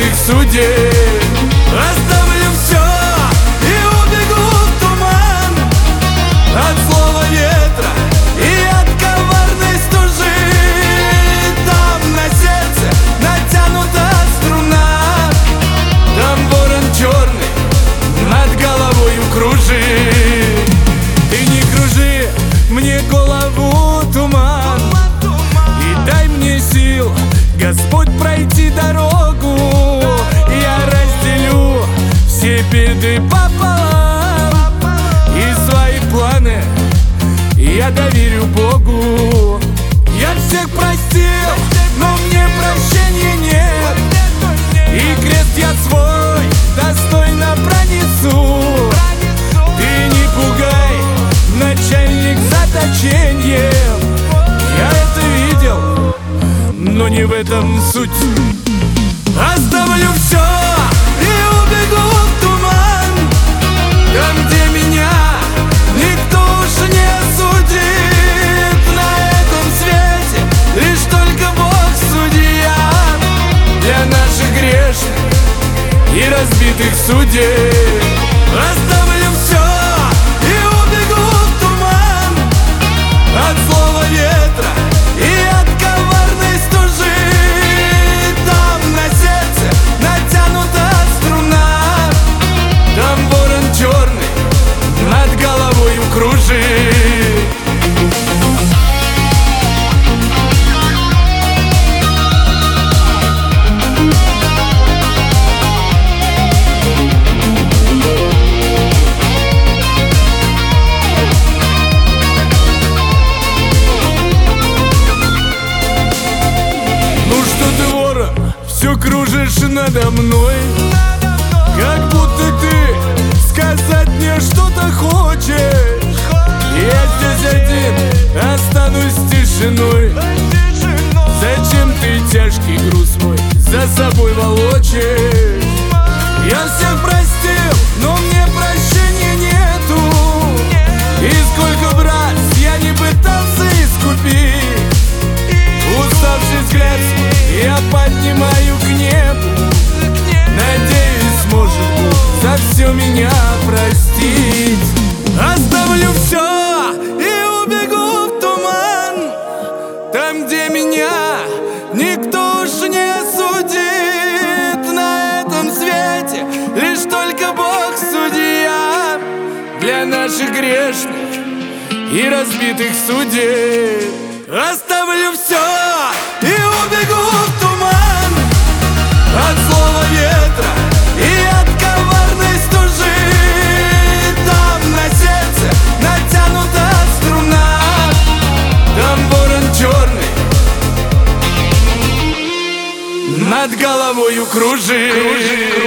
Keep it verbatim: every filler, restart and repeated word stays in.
разбитых судеб. Оставлю все и убегу в туман от злого ветра и от коварной стужи. Там на сердце натянута струна, там ворон черный над головою кружит. Ты не кружи мне голову, туман, и дай мне сил, Господь, пройти дорогу. Я разделю все беды пополам, и свои планы я доверю Богу. Я всех простил, но мне прощения нет, и крест я свой достойно пронесу. Ты не пугай, начальник, заточением. Я это видел, но не в этом суть. Оставлю все и убегу в туман, там, где меня никто уж не осудит. На этом свете лишь только Бог судья для наших грешных и разбитых судеб. Оставлю все и убегу в туман от злого ветра и от коварной стужи. Там на сердце натянута струна, там ворон черный над головою кружит. Все кружишь надо мной, как будто ты сказать мне что-то хочешь. Я здесь один останусь тишиной. Зачем ты тяжкий груз мой за собой волочишь? Я всех простил, но мне прощения нету. И сколько бы раз я не пытался искупить, уставший взгляд свой я поднимаю к небу. Надеюсь, сможет Бог за все меня простить. Оставлю все и убегу в туман, там, где меня никто уж не осудит. На этом свете лишь только Бог судья для наших грешных и разбитых судеб. Оставлю все и убегу в туман от злого ветра и от коварной стужи. Там на сердце натянута струна, там ворон черный над головою кружит.